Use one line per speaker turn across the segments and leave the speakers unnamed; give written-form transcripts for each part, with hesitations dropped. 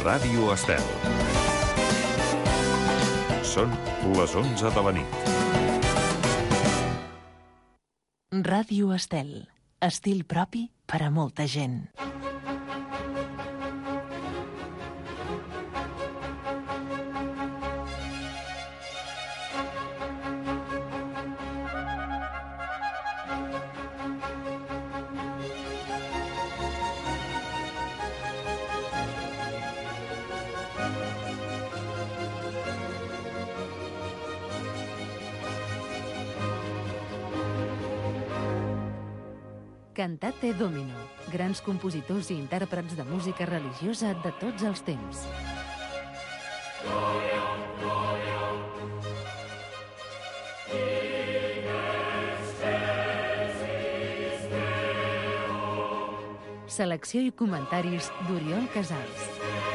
Ràdio Estel. Són les 11 de la nit.
Ràdio Estel. Estil propi per a molta gent.
Cantate Domino, grans compositors i intèrprets de música religiosa de tots els temps. Selecció i comentaris d'Oriol Casals.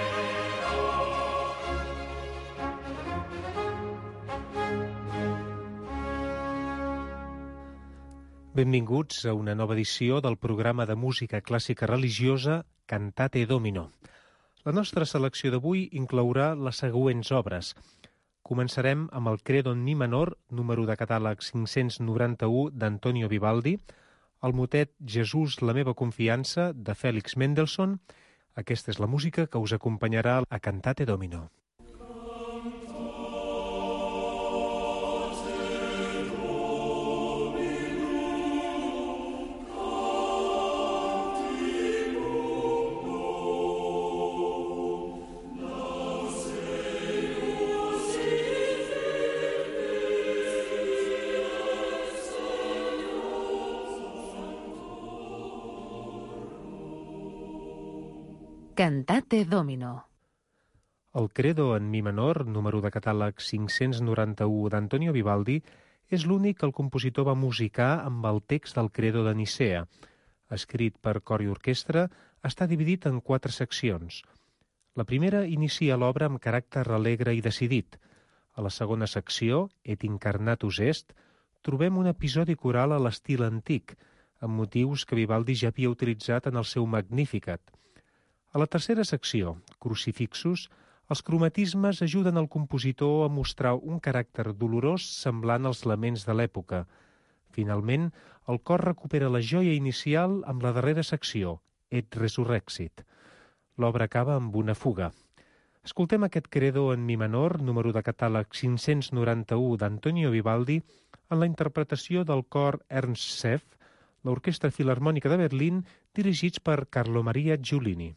Benvinguts a una nova edició del programa de música clàssica religiosa Cantate Domino. La nostra selecció d'avui inclourà les següents obres. Començarem amb el Credo en mi menor, número de catàleg 591 d'Antonio Vivaldi, el motet Jesús, la meva confiança, de Félix Mendelssohn. Aquesta és la música que us acompanyarà a Cantate Domino.
Cantate Domino.
El Credo en mi menor, número de catàleg 591 d'Antonio Vivaldi, és l'únic que el compositor va musicar amb el text del Credo de Nicea. Escrit per cor i orquestra, està dividit en 4 seccions. La primera inicia l'obra amb caràcter alegre i decidit. A la segona secció, Et incarnatus est, trobem un episodi coral a l'estil antic, amb motius que Vivaldi ja havia utilitzat en el seu Magnificat. A la tercera secció, Crucifixus, els cromatismes ajuden el compositor a mostrar un caràcter dolorós semblant als laments de l'època. Finalment, el cor recupera la joia inicial amb la darrera secció, Et resurrexit. L'obra acaba amb una fuga. Escoltem aquest Credo en mi menor, número de catàleg 591 d'Antonio Vivaldi, en la interpretació del cor Ernst Seff, l'Orquestra Filharmònica de Berlín, dirigits per Carlo Maria Giulini.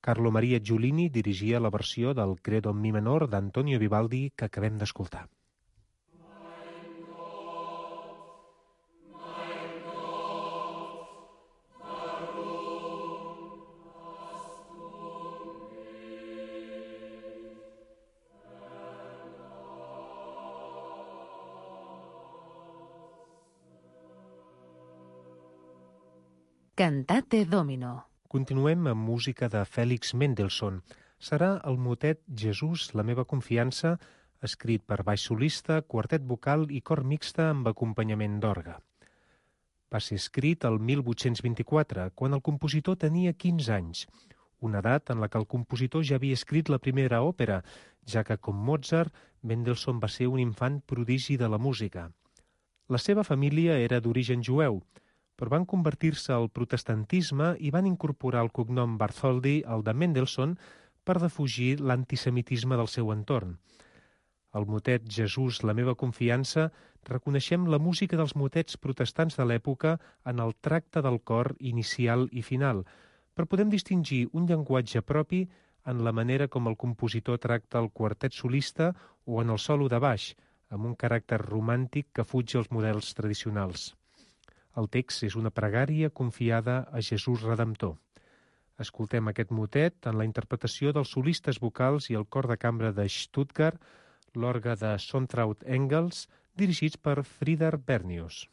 Carlo Maria Giulini dirigia la versió del Credo en mi menor d'Antonio Vivaldi que acabem d'escoltar.
Cantate Domino.
Continuem amb música de Félix Mendelssohn. Serà el motet Jesús, la meva confiança, escrit per baix solista, quartet vocal i cor mixta amb acompanyament d'orgue. Va ser escrit el 1824, quan el compositor tenia 15 anys, una edat en la que el compositor ja havia escrit la primera òpera, ja que, com Mozart, Mendelssohn va ser un infant prodigi de la música. La seva família era d'origen jueu, però van convertir-se al protestantisme i van incorporar el cognom Bartholdy al de Mendelssohn per defugir l'antisemitisme del seu entorn. Al motet Jesús, la meva confiança, reconeixem la música dels motets protestants de l'època en el tracte del cor inicial i final, però podem distingir un llenguatge propi en la manera com el compositor tracta el quartet solista o en el solo de baix, amb un caràcter romàntic que fuig els models tradicionals. El text és una pregària confiada a Jesús Redemptor. Escoltem aquest motet en la interpretació dels solistes vocals i el cor de cambra de Stuttgart, l'orgue de Sontraut Engels, dirigits per Frieder Bernius.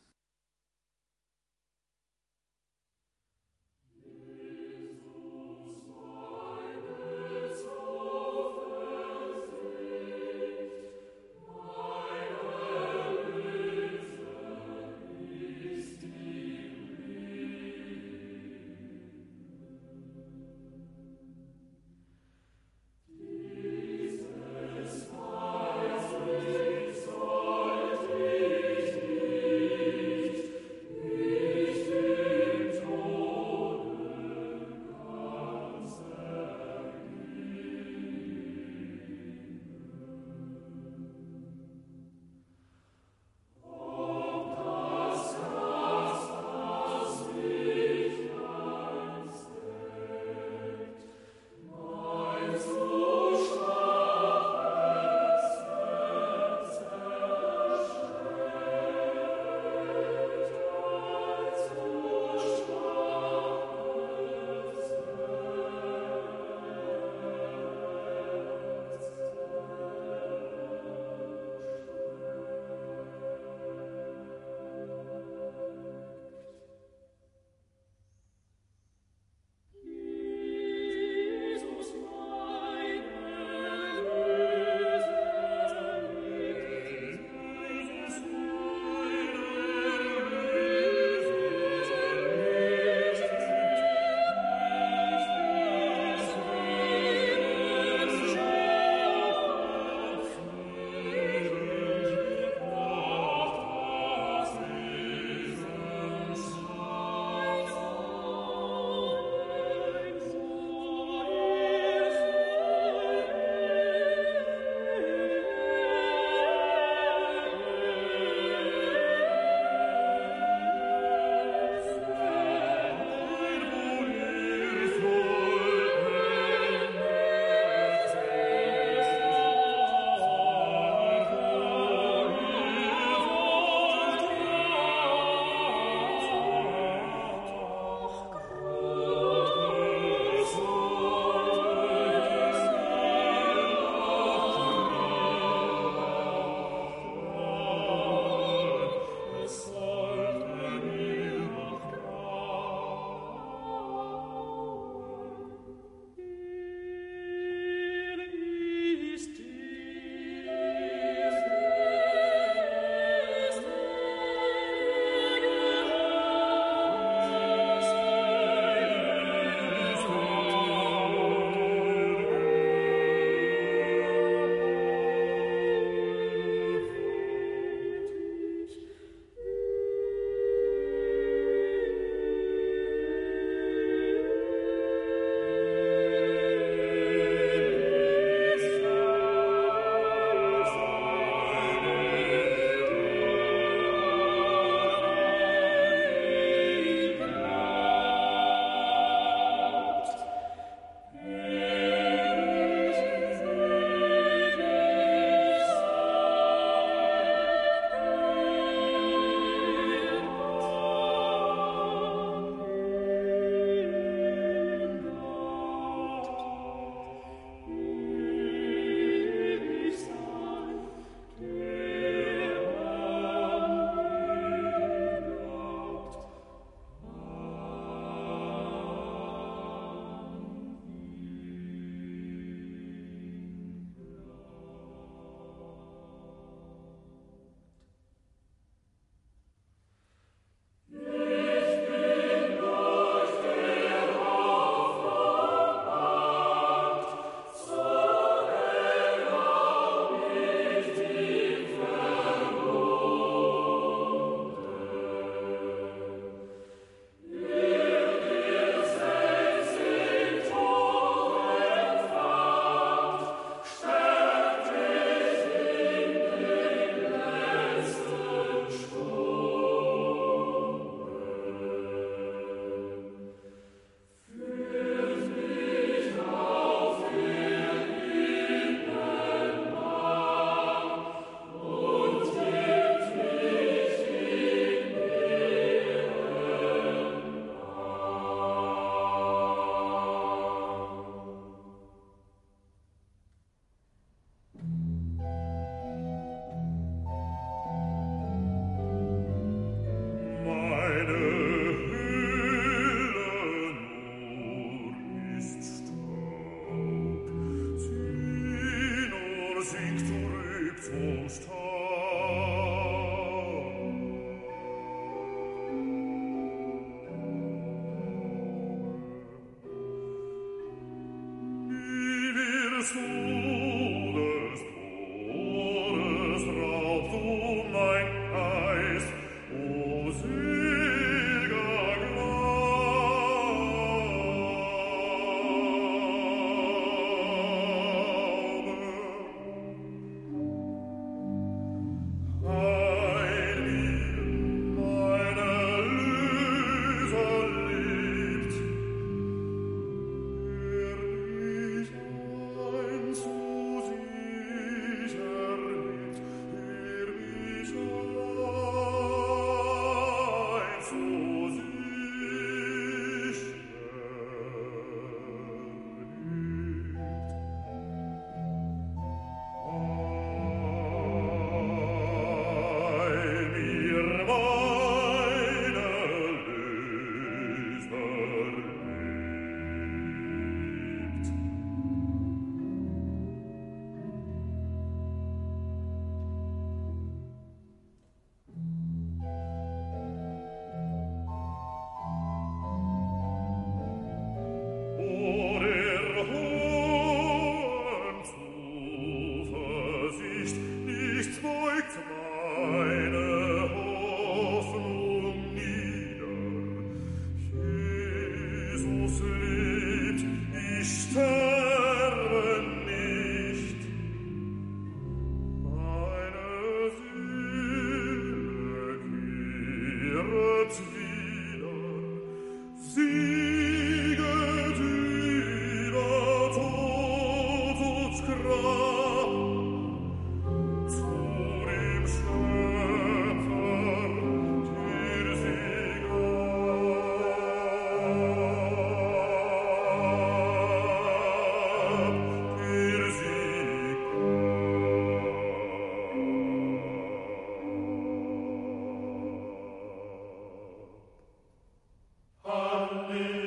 Alleluia.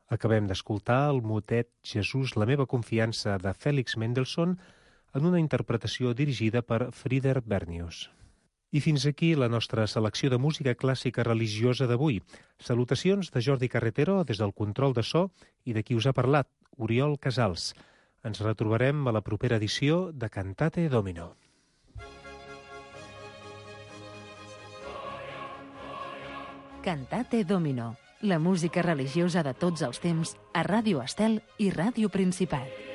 Acabem d'escoltar el motet Jesús, la meva confiança, de Félix Mendelssohn, en una interpretació dirigida per Frieder Bernius. I fins aquí la nostra selecció de música clàssica religiosa d'avui. Salutacions de Jordi Carretero des del control de so i de qui us ha parlat, Oriol Casals. Ens retrobarem a la propera edició de Cantate Domino.
Cantate Domino, la música religiosa de tots els temps a Ràdio Estel i Ràdio Principat.